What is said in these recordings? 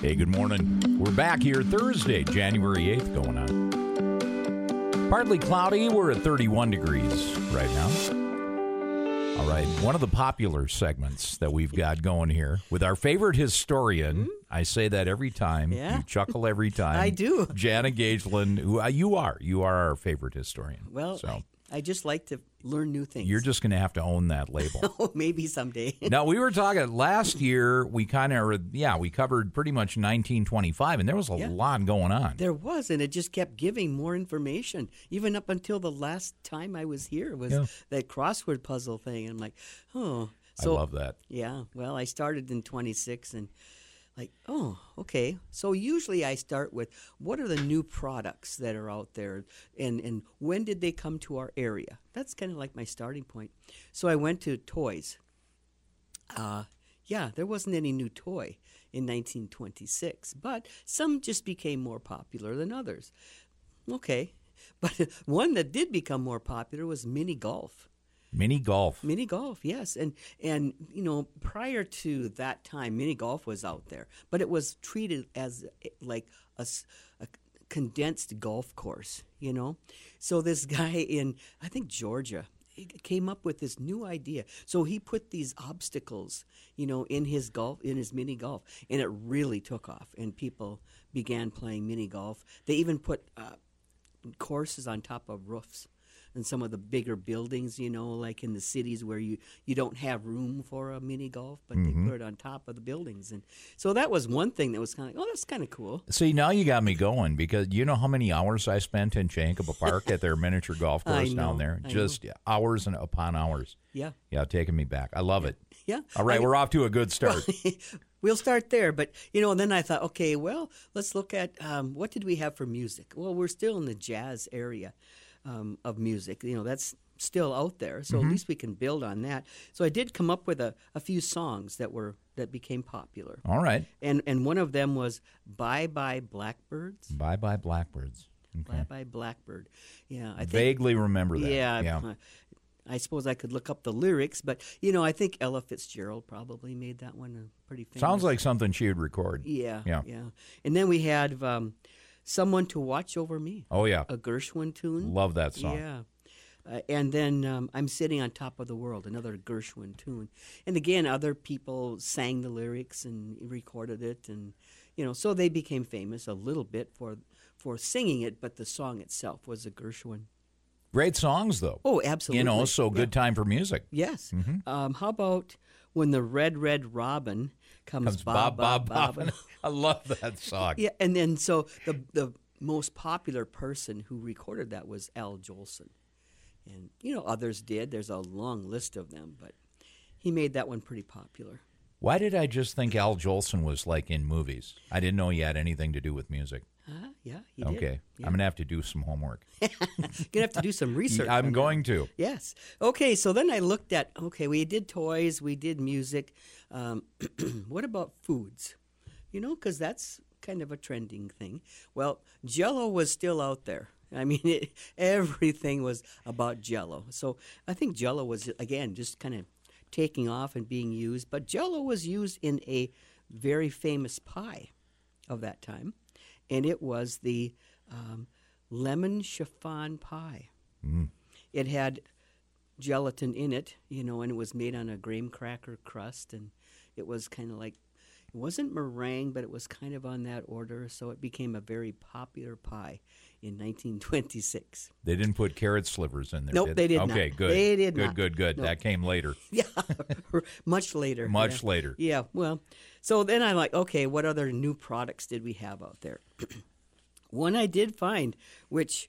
Hey, good morning. We're back here Thursday, January 8th going on. Partly cloudy. We're at 31 degrees right now. All right. One of the popular segments that we've got going here with our favorite historian. I say that every time. Yeah. You chuckle every time. I do. Jana Gageland, who you are. You are our favorite historian. Well, so I just like to learn new things. you're just going to have to own that label. Maybe someday. Now, we were talking last year, we covered pretty much 1925, and there was a lot going on. There was, and it just kept giving more information. Even up until the last time I was here was that crossword puzzle thing. And I'm like, oh. So, I love that. Yeah, well, I started in 26 and like, oh, okay. So usually I start with what are the new products that are out there and when did they come to our area? That's kind of like my starting point. So I went to toys. There wasn't any new toy in 1926, but some just became more popular than others. Okay. But one that did become more popular was mini golf. Mini golf. Mini golf, yes. And you know, prior to that time, mini golf was out there, but it was treated as like a condensed golf course, you know. So this guy in, I think, Georgia, he came up with this new idea. So he put these obstacles, you know, in his mini golf, and it really took off, and people began playing mini golf. They even put courses on top of roofs. And some of the bigger buildings, you know, like in the cities where you don't have room for a mini golf, but they put it on top of the buildings. And so that was one thing that was kind of like, oh, that's kind of cool. See, now you got me going because you know how many hours I spent in Chankaba Park at their miniature golf course down there? Just hours and upon hours. Yeah. Yeah, taking me back. I love it. Yeah. All right, we're off to a good start. We'll start there. But, you know, and then I thought, okay, well, let's look at what did we have for music? Well, we're still in the jazz area. Of music, you know, that's still out there, so at least we can build on that. So I did come up with a few songs that became popular. All right. And one of them was "Bye Bye Blackbirds." Bye Bye Blackbirds. Okay. Bye Bye Blackbird. Yeah, I vaguely remember that. Yeah. I suppose I could look up the lyrics, but you know, I think Ella Fitzgerald probably made that one pretty famous. Sounds like something she would record. Yeah. And then we had "Someone to Watch Over Me." Oh, yeah. A Gershwin tune. Love that song. Yeah. And then "I'm Sitting on Top of the World," another Gershwin tune. And again, other people sang the lyrics and recorded it. And, you know, so they became famous a little bit for singing it, but the song itself was a Gershwin. Great songs, though. Oh, absolutely. You know, so good time for music. Yes. How about "When the Red, Red Robin comes bob, bob, bob." I love that song. Yeah, and then so the most popular person who recorded that was Al Jolson. And, you know, others did. There's a long list of them, but he made that one pretty popular. Why did I just think Al Jolson was like in movies? I didn't know he had anything to do with music. Yeah, he did. Okay. Yeah. I'm going to have to do some homework. You're going to have to do some research. I'm going to. Yes. Okay, so then I looked at, we did toys, we did music. What about foods? You know, because that's kind of a trending thing. Well, Jell-O was still out there. I mean, everything was about Jell-O. So I think Jell-O was, again, just kind of taking off and being used. But Jell-O was used in a very famous pie of that time, and it was the lemon chiffon pie. It had gelatin in it, you know, and it was made on a graham cracker crust, and it was kind of like, it wasn't meringue, but it was kind of on that order, so it became a very popular pie in 1926. They didn't put carrot slivers in there, Nope, did they did not. Okay, good. They did not. Good. No. That came later. Yeah, much later. Much later. Yeah, well, so then I'm like, okay, what other new products did we have out there? One I did find, which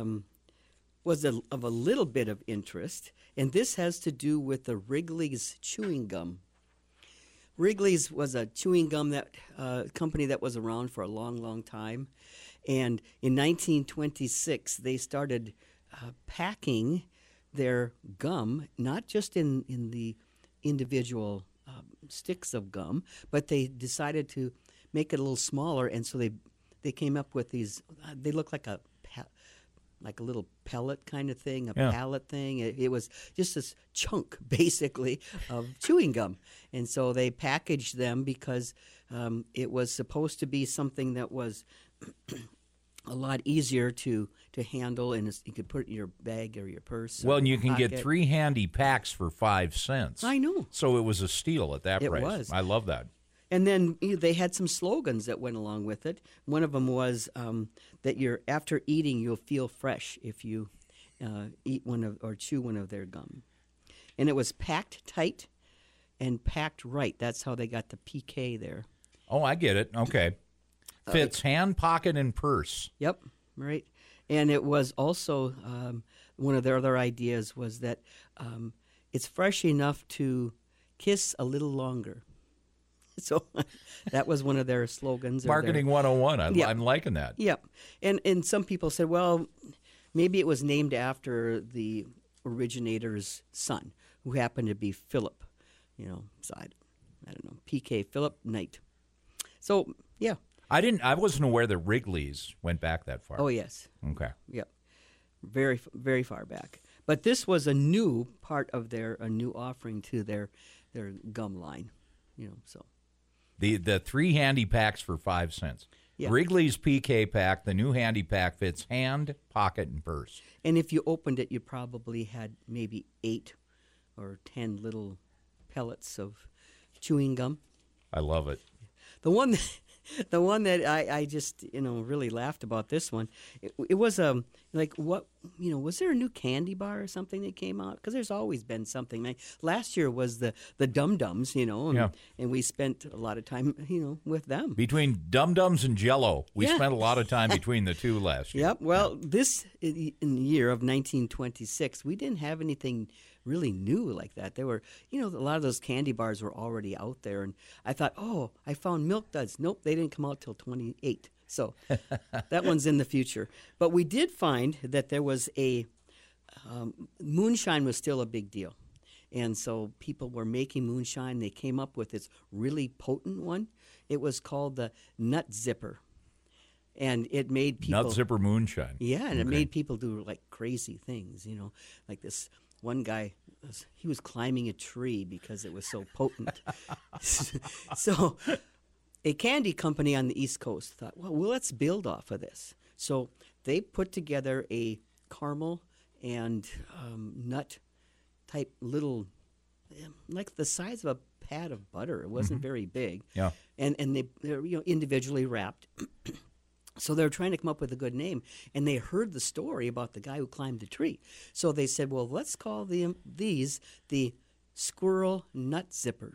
was of a little bit of interest, and this has to do with the Wrigley's chewing gum. Wrigley's was a chewing gum company that was around for a long, long time. And in 1926, they started packing their gum, not just in the individual sticks of gum, but they decided to make it a little smaller. And so they came up with these, they look like a little pellet kind of thing, pallet thing. It was just this chunk, basically, of chewing gum. And so they packaged them because It was supposed to be something that was a lot easier to handle, and you could put it in your bag or your purse. Well, or and you your can get pocket. 3 handy packs for 5 cents. I know. So it was a steal at that It price. was. I love that. And then they had some slogans that went along with it. One of them was that after eating, you'll feel fresh if you eat or chew one of their gum. And it was packed tight and packed right. That's how they got the PK there. Oh, I get it. Okay. Fits hand, pocket, and purse. Yep, right. And it was also one of their other ideas was that it's fresh enough to kiss a little longer. So that was one of their slogans. Marketing 101. Yeah. I'm liking that. Yep. And some people said, well, maybe it was named after the originator's son, who happened to be Philip. So I don't know, PK, Philip Knight. So, yeah. I wasn't aware that Wrigley's went back that far. Oh, yes. Okay. Yep. Very, very far back. But this was a new part of a new offering to their gum line, so. The 3 handy packs for 5 cents. Yeah. Wrigley's PK pack, the new handy pack, fits hand, pocket, and purse. And if you opened it, you probably had maybe 8 or 10 little pellets of chewing gum. I love it. The one that I just really laughed about this one, it was like what was there a new candy bar or something that came out? Because there's always been something. Like last year was the Dum Dums, and we spent a lot of time with them. Between Dum Dums and Jell-O, we Yeah. spent a lot of time between the two last year. Yep. Well, this in the year of 1926, we didn't have anything really new like that. There were, a lot of those candy bars were already out there, and I thought, oh, I found Milk Duds. Nope, they didn't come out till 28. So that one's in the future. But we did find that there was moonshine was still a big deal. And so people were making moonshine. They came up with this really potent one. It was called the Nut Zipper. And it made people... Nut Zipper moonshine. Yeah, and it made people do like crazy things, like this one guy, he was climbing a tree because it was so potent. So a candy company on the East Coast thought, well, let's build off of this. So they put together a caramel and nut type little, like the size of a pat of butter. It wasn't very big. Yeah. And they're individually wrapped. So they were trying to come up with a good name, and they heard the story about the guy who climbed the tree. So they said, well, let's call these the Squirrel Nut Zipper.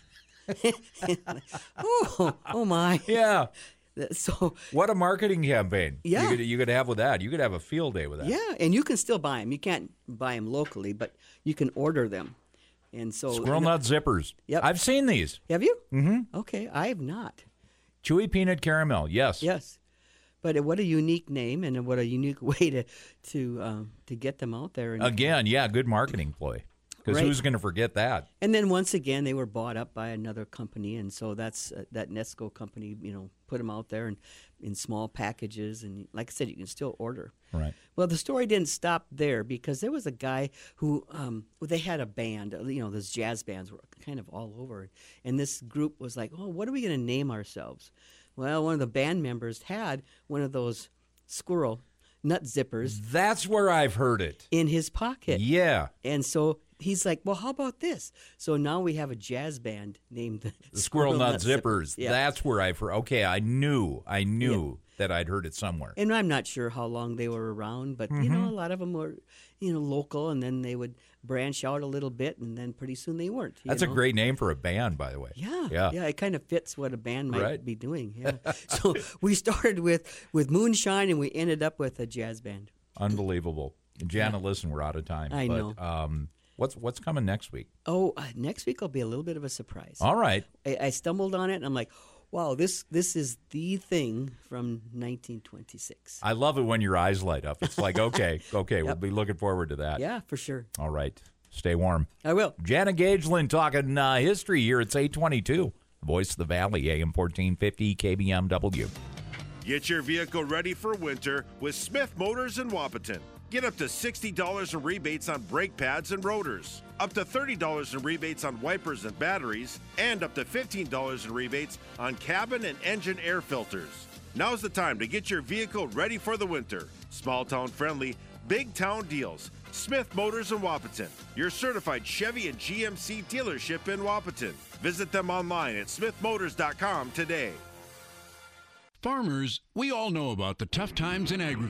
oh my. Yeah. So what a marketing campaign. Yeah. You could have with that. You could have a field day with that. Yeah, and you can still buy them. You can't buy them locally, but you can order them. And so Squirrel Nut Zippers. Yep. I've seen these. Have you? Mm-hmm. Okay, I have not. Chewy peanut caramel. Yes. Yes. But what a unique name, and what a unique way to get them out there. And, Again, yeah, good marketing ploy. Because Right. who's going to forget that? And then once again, they were bought up by another company, and so that's that Nesco company. Put them out there and in small packages, and like I said, you can still order. Right. Well, the story didn't stop there because there was a guy who they had a band. Those jazz bands were kind of all over, and this group was like, "Oh, what are we going to name ourselves?" Well, one of the band members had one of those squirrel nut zippers That's where I've heard it. in his pocket. Yeah. And so he's like, well, how about this? So now we have a jazz band named the Squirrel Nut Zippers. Yeah. That's where I've heard. Okay, I knew that I'd heard it somewhere. And I'm not sure how long they were around, but, a lot of them were, local, and then they would branch out a little bit, and then pretty soon they weren't. That's a great name for a band, by the way. Yeah, it kind of fits what a band might Right. be doing. Yeah. So we started with moonshine, and we ended up with a jazz band. Unbelievable. Jana, listen, we're out of time. I know. What's coming next week? Oh, next week will be a little bit of a surprise. All right. I stumbled on it, and I'm like, wow, this is the thing from 1926. I love it when your eyes light up. It's like, okay, we'll be looking forward to that. Yeah, for sure. All right. Stay warm. I will. Jana Gageland talking history here. It's 822. Voice of the Valley, AM 1450, KBMW. Get your vehicle ready for winter with Smith Motors in Wapaton. Get up to $60 in rebates on brake pads and rotors, up to $30 in rebates on wipers and batteries, and up to $15 in rebates on cabin and engine air filters. Now's the time to get your vehicle ready for the winter. Small town friendly, big town deals. Smith Motors in Wahpeton, your certified Chevy and GMC dealership in Wahpeton. Visit them online at smithmotors.com today. Farmers, we all know about the tough times in agriculture.